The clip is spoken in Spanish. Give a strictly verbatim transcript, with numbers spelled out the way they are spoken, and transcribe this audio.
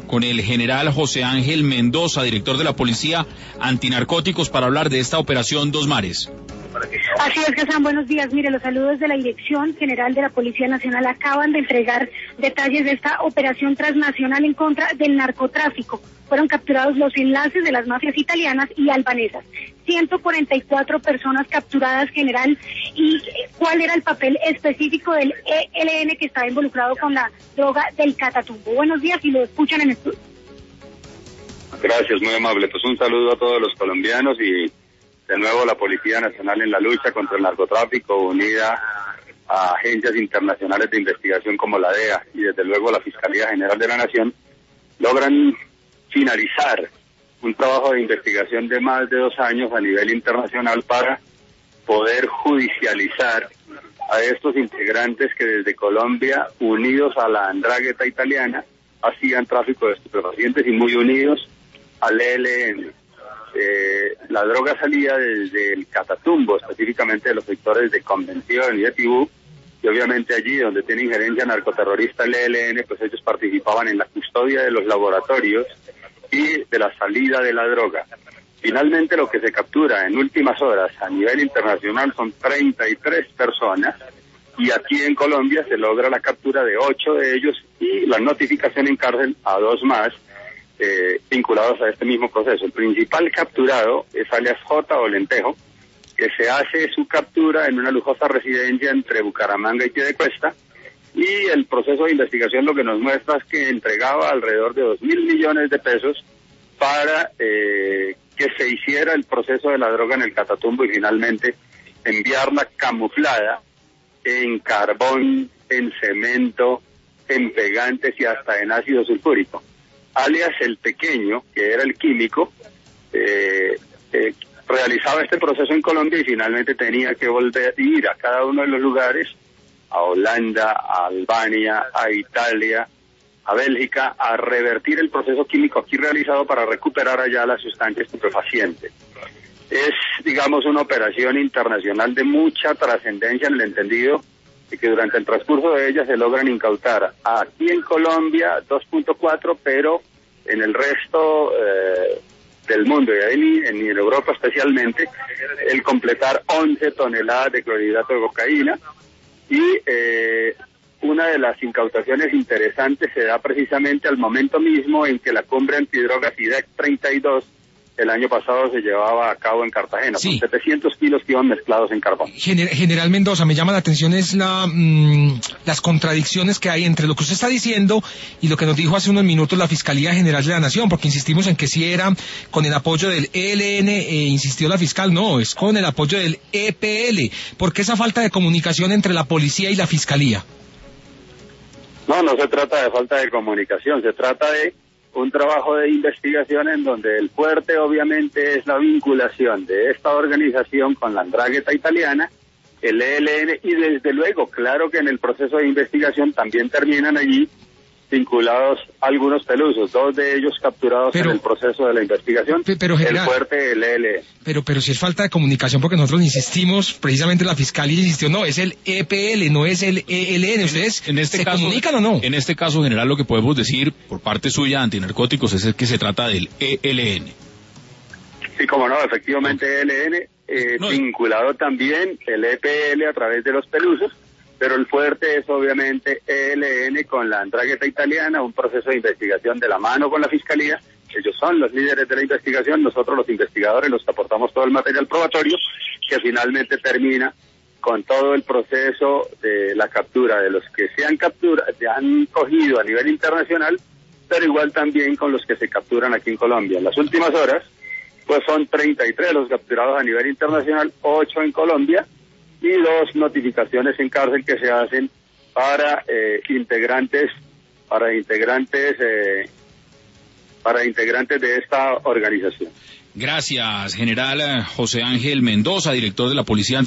con el general José Ángel Mendoza, director de la Policía Antinarcóticos, para hablar de esta operación Dos Mares. Así es, Gazán, buenos días. Mire, los saludos de la Dirección General de la Policía Nacional acaban de entregar detalles de esta operación transnacional en contra del narcotráfico. Fueron capturados los enlaces de las mafias italianas y albanesas. ciento cuarenta y cuatro personas capturadas, general. ¿Y cuál era el papel específico del E L N que estaba involucrado con la droga del Catatumbo? Buenos días y lo escuchan en estudio. Gracias, muy amable. Pues un saludo a todos los colombianos y de nuevo la Policía Nacional en la lucha contra el narcotráfico, unida a agencias internacionales de investigación como la D E A y desde luego la Fiscalía General de la Nación, logran finalizar un trabajo de investigación de más de dos años a nivel internacional para poder judicializar a estos integrantes que desde Colombia, unidos a la andrágueta italiana, hacían tráfico de estupefacientes y muy unidos al E L N. Eh, la droga salía desde el Catatumbo, específicamente de los sectores de Convención y de Tibú, y obviamente allí donde tiene injerencia narcoterrorista el E L N, pues ellos participaban en la custodia de los laboratorios y de la salida de la droga. Finalmente lo que se captura en últimas horas a nivel internacional son treinta y tres personas, y aquí en Colombia se logra la captura de ocho de ellos y la notificación en cárcel a dos más, Eh, vinculados a este mismo proceso. El principal capturado es alias J o Lentejo, que se hace su captura en una lujosa residencia entre Bucaramanga y Piedecuesta, y el proceso de investigación lo que nos muestra es que entregaba alrededor de dos mil millones de pesos para eh, que se hiciera el proceso de la droga en el Catatumbo y finalmente enviarla camuflada en carbón, en cemento, en pegantes y hasta en ácido sulfúrico. Alias el Pequeño, que era el químico, eh, eh, realizaba este proceso en Colombia y finalmente tenía que volver a ir a cada uno de los lugares, a Holanda, a Albania, a Italia, a Bélgica, a revertir el proceso químico aquí realizado para recuperar allá la sustancia estupefaciente. Es, digamos, una operación internacional de mucha trascendencia en el entendido y que durante el transcurso de ella se logran incautar aquí en Colombia dos punto cuatro, pero en el resto eh, del mundo, y en, en Europa especialmente, el completar once toneladas de clorhidrato de cocaína. Y eh, una de las incautaciones interesantes se da precisamente al momento mismo en que la cumbre antidrogas I D E C treinta y dos el año pasado se llevaba a cabo en Cartagena, sí, con setecientos kilos que iban mezclados en carbón. Gener General Mendoza, me llama la atención es la mmm, las contradicciones que hay entre lo que usted está diciendo y lo que nos dijo hace unos minutos la Fiscalía General de la Nación, porque insistimos en que si era con el apoyo del E L N, eh, insistió la fiscal, no, es con el apoyo del E P L. ¿Por qué esa falta de comunicación entre la policía y la Fiscalía? No, no se trata de falta de comunicación, se trata de un trabajo de investigación en donde el fuerte obviamente es la vinculación de esta organización con la andrágueta italiana, el E L N, y desde luego, claro que en el proceso de investigación también terminan allí vinculados algunos pelusos, dos de ellos capturados pero, en el proceso de la investigación, pero, general, el fuerte del E L N. Pero, pero si es falta de comunicación, porque nosotros insistimos, precisamente la Fiscalía insistió, no, es el E P L, no es el E L N, ¿ustedes en este se caso, comunican o no? En este caso, general, lo que podemos decir por parte suya, antinarcóticos, es que se trata del E L N. Sí, como no, efectivamente E L N, eh, no, vinculado también el E P L a través de los pelusos, pero el fuerte es obviamente E L N con la andrágueta italiana, un proceso de investigación de la mano con la Fiscalía. Ellos son los líderes de la investigación, nosotros los investigadores los aportamos todo el material probatorio, que finalmente termina con todo el proceso de la captura de los que se han capturado, se han cogido a nivel internacional, pero igual también con los que se capturan aquí en Colombia. En las últimas horas, pues son treinta y tres los capturados a nivel internacional, ocho en Colombia, y dos notificaciones en cárcel que se hacen para eh, integrantes, para integrantes, eh, para integrantes de esta organización. Gracias, general José Ángel Mendoza, director de la Policía